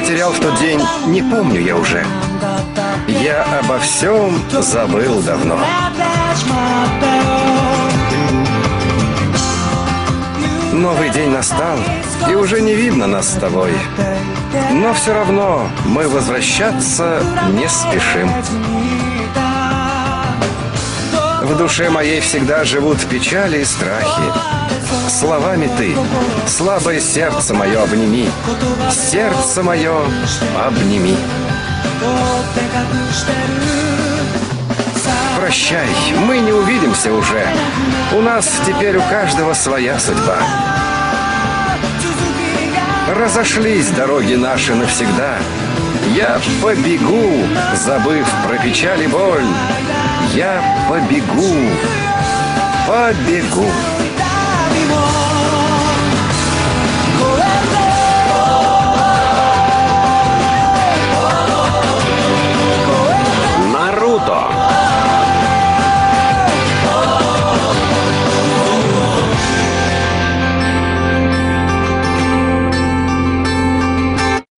потерял в тот день, не помню я уже. Я обо всем забыл давно. Новый день настал, и уже не видно нас с тобой. Но все равно мы возвращаться не спешим. В душе моей всегда живут печали и страхи. Словами ты, слабое сердце мое обними. Сердце мое обними. Прощай, мы не увидимся уже. У нас теперь у каждого своя судьба. Разошлись дороги наши навсегда. Я побегу, забыв про печаль и боль. Я побегу, побегу.